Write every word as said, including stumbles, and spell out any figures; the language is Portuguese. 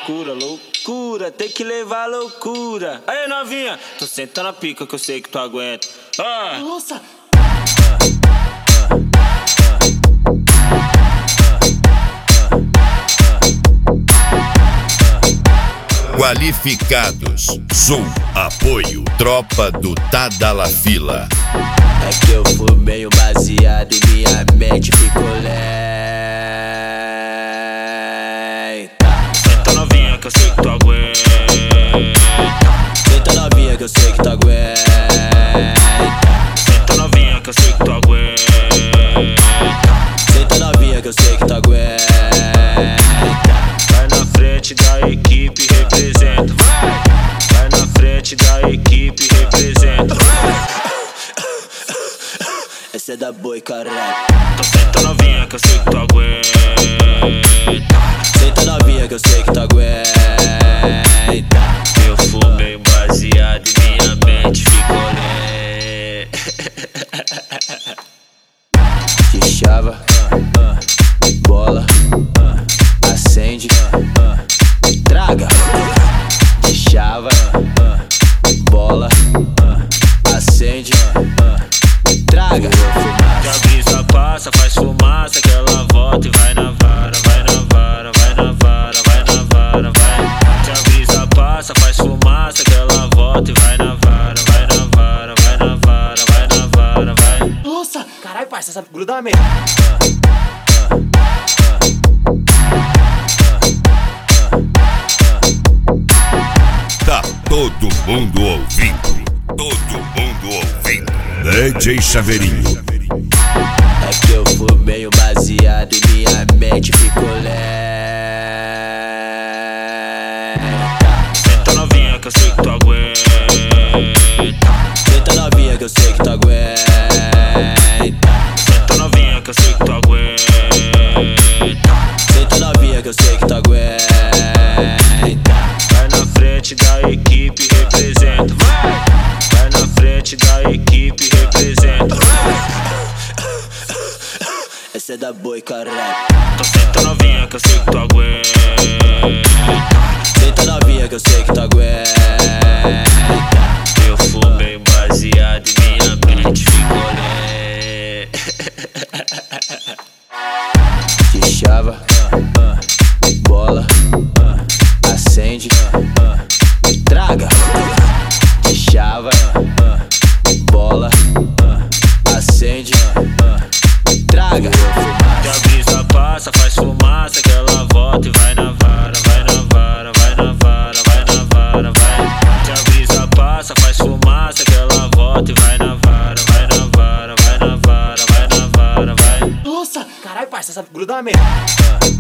loucura, loucura, tem que levar loucura. Aí novinha, tô sentando a pica que eu sei que tu aguenta. Ah. Nossa! Qualificados, Sul, apoio, tropa do Tadalafila. É que eu fumei um baseado e minha mente ficou lenta. Senta novinha que eu sei que tu aguenta. Senta novinha que eu sei que tu aguenta. Senta novinha que eu sei que tu aguenta. Senta novinha que eu sei que tu aguenta. Vai na frente da equipe, representa. Vai, vai na frente da equipe, representa. Essa é da boi, caralho. Então senta novinha que eu sei que tu aguenta. Senta novinha que eu sei que tu aguenta. Eu fumei um baseado e minha mente ficou lenta. De chava, bola, acende, traga. De chava, bola, acende, traga. Que a brisa passa, faz fumaça, que ela volta e vai na vara, vai na vara, vai na vara, vai na vara, vai. Que a brisa passa, faz fumaça, que ela volta e vai na vara, vai na vara, vai na vara, vai na vara, vai. Nossa! Caralho, parça, essa gruda mesmo. Tá todo mundo ouvindo, todo mundo ouvindo. D J Chaveirinho. É que eu fumei um baseado e minha mente ficou lenta. Senta novinha que eu sei que tu aguenta. Senta novinha que eu sei que tu aguenta. Senta novinha que eu sei que tu aguenta. Senta novinha que eu sei que tu aguenta. Vai na frente da equipe, representa. Vai, vai na frente da equipe, representa. Essa é da boi, caralho. Então senta novinha que eu sei que tu aguenta. Senta novinha que eu sei que tu aguenta. Eu fumei um baseado e minha mente ficou lenta. De chava, bola, acende, traga. De chava, bola, acende, traga. Que a brisa passa, faz fumaça, que ela volta e vai na vara, vai na vara, vai na vara, vai na vara, vai. Que a brisa passa, faz fumaça, que ela volta e vai na vara, vai na vara, vai na vara, vai na vara, vai. Nossa! Caralho, parça, essa gruda mesmo.